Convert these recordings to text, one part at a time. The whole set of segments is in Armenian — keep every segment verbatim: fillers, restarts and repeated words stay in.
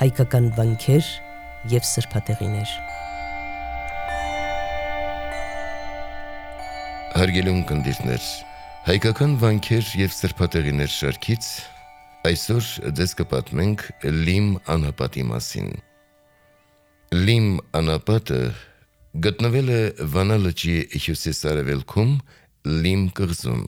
հայկական վանքեր և սրբատեղիներ։ Հարգելի ունկնդիրներ, հայկական վանքեր և սրբատեղիներ շարքից այսօր ձեզ կպատմենք Լիմ անապատի մասին։ Լիմ անապատը գտնվել է Վանա լճի հյուսիս-արևելքում Լիմ կղզում։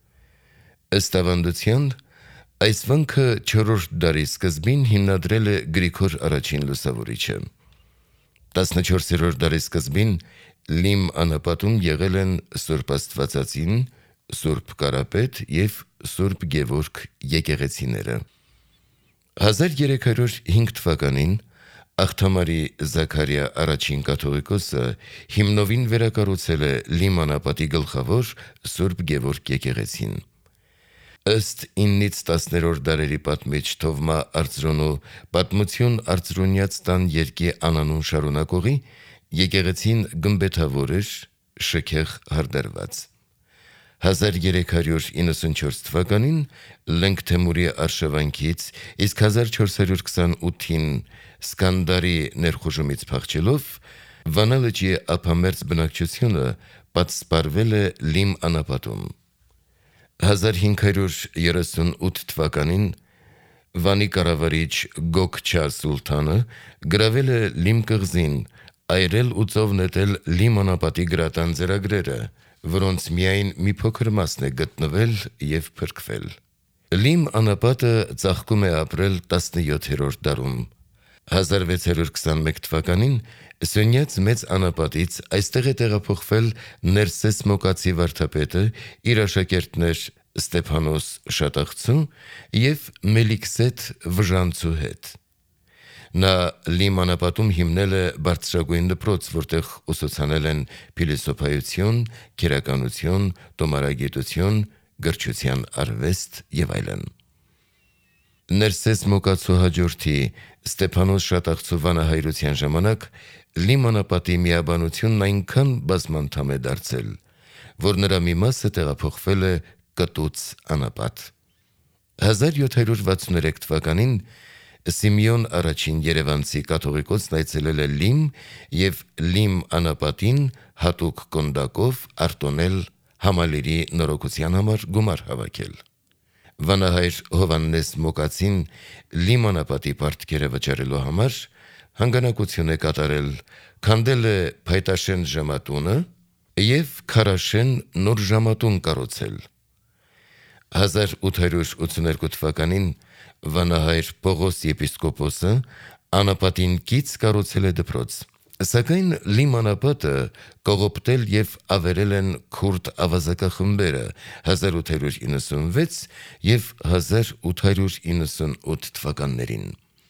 Ըստ ավանդության, այս վանքը չորրորդ դարի սկզբին հիմնադրել է Գրիգոր առաջին լուսավորիչը։ տասնչորսերորդ դարի սկզբին Լիմ անապատում եղել են Սուրբ Աստվածածին, Սուրբ Կարապետ և Սուրբ Գևորգ եկեղեցիները։ հազար երեք հարյուր հինգ թվականին Աղթամարի Զաքարիա առաջին կաթողիկոսը հիմնովին վերակառուցել է Լիմ անապատի գլխավոր Սուրբ Գևորգ եկեղեցին։ Ըստ իննից տասներորդ դարերի պատմիչ Թովմա Արծրունու «Պատմություն արծրունյաց տան երկի» անանուն շարունակողի, եկեղեցին գմբեթավոր էր, շքեղ հարդարված։ հազար երեք հարյուր իննսունչորս թվականին Լենգ Թեմուրի արշավանքից, իսկ հազար չորս հարյուր քսանութին Սկանդարի ներխուժումից փախչելով, Վանա լճի ափամերձ բնակչությունը պատսպարվել է Լիմ անապատում։ հազար հինգ հարյուր երեսունութ թվականին Վանի կառավարիչ Գոքչա Սուլթանը գրավել է Լիմ կղզին, այրել ու ծով նետել Լիմ անապատի գրատան ձեռագրերը, որոնց միայն մի փոքր մասն է գտնվել և փրկվել։ Լիմ անապատը ծաղկում է ապրել տասնյոթերորդ դարում։ հազար վեց հարյուր քսանմեկ թվականին Սյունյաց մեծ անապատից այստեղ է տեղափոխվել Ներսես Մոկացի վարդապետը իր աշակերտներ Ստեփանոս Շատախցու և Մելիքսեթ Վժանցու հետ։ Նա Լիմ անապատում հիմնել է բարձրագույն դպրոց, որտեղ ուսուցանել են փիլիսոփայություն, քերականություն, տոմարագիտություն, գրչության արվեստ և այլն։ Ներսես Մոկացու հաջորդի Ստեփանոս Շատախցու վանահայրության ժամանակ Լիմ անապատի միաբանությունն այնքան բազմանդամ է դարձել, որ նրա մի մասը տեղափոխվել է Կտուց անապատ։ հազար յոթ հարյուր վաթսուներեք թվականին Սիմեոն առաջին երևանցի կաթողիկոսն այցելել է Լիմ և Լիմ անապատին հատուկ կոնդակով արտոնել Համալիրի նորոգության համար գումար հավաքել։ Վանահայր Հովհաննես Մոկացին Լիմ անապատի պարտքերը վճարելու համար հանգանակություն է կատարել, քանդել է Փայտաշեն ժամատունը և Քարաշեն նոր ժամատուն կառուցել։ հազար ութ հարյուր ութսուներկու թվականին Վանահայր Պողոս եպիսկոպոսը անապատին կից կառուցել է դպրոց, սակայն Լիմ անապատը կողոպտել և ավերել են քուրդ ավազակախմբերը հազար ութ հարյուր իննսունվեց և հազար ութ հարյուր իննսունութ թվականներին։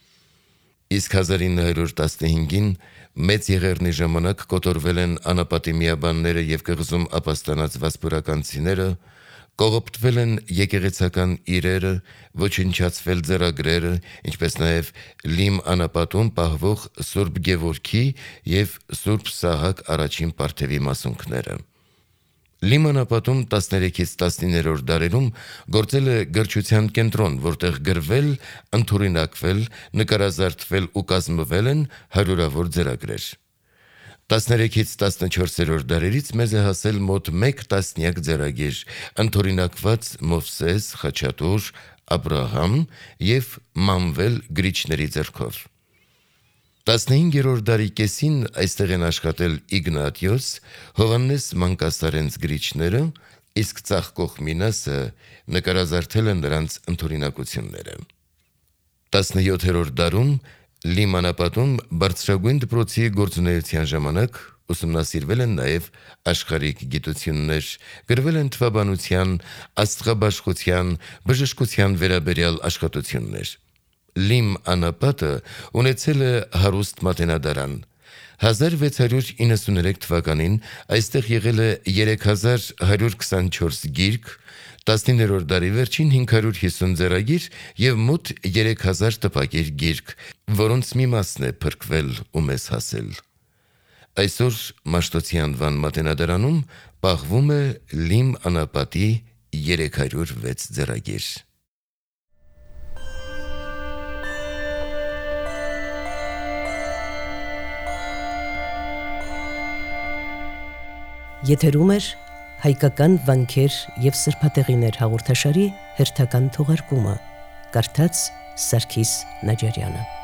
Իսկ հազար ինը հարյուր տասնհինգին Մեծ եղեռնի ժամանակ կոտորվել են անապատի միաբանները և կղզում ապաստանած վասպուրականցիները, կողոպտվել են եկեղեցական իրերը, ոչնչացվել ձեռագրերը, ինչպես նաև Լիմ անապատում պահվող Սուրբ Գևորգի և Սուրբ Սահակ առաջին պարթևի մասունքները։ Լիմ անապատում տասներեքից տասնիններորդ դարերում գործել է գրչության կենտրոն, որտեղ գրվել, ընդօրինակվել, նկարազարդվել ու կազմվել են հարյուրավոր ձեռագրեր։ տասներեքից տասնչորսերորդ դարերից մեզ է հասել մոտ մեկ տասնյակ ձեռագիր, ընդօրինակված Մովսես, Խաչատուր, Աբրահամ և Մանվել գրիչների ձեռքով։ տասնհինգերորդ դարի կեսին այստեղ են աշխատել Իգնատիոս, Հովհաննես Մանկասարենց գրիչները, իսկ ծաղկող մի մասը նկարազարդել են նրանց ընդօրինակությունները։ տասնյոթերորդ դարում Լիմ անապատում բարձրագույն դպրոցի գործունեության ժամանակ ուսումնասիրվել են նաև աշխարհիկ գիտություններ, գրվել են թվաբանության, աստղաբաշխության, բժշկության վերաբերյալ աշխատություններ։ Լիմ անապատը ունեցել է հարուստ մատենադարան։ հազար վեց հարյուր իննսուներեք թվականին այստեղ եղել է երեք հազար հարյուր քսանչորս գիրք, տասնիններորդ դարի վերջին հինգ հարյուր հիսուն ձեռագիր և մոտ երեք հազար տպագիր գիրք, որոնց մի մասն է փրկվել ու մեզ հասել։ Այսօր Մաշտոցի անվան մատենադարանում պահվում է Լիմ անապատի երեք հարյուր վեց ձեռագիր։ Եթերում էր հայկական վանքեր և սրբատեղիներ հաղորդաշարի հերթական թողարկումը, կարդաց Սարգիս Նաջարյանը։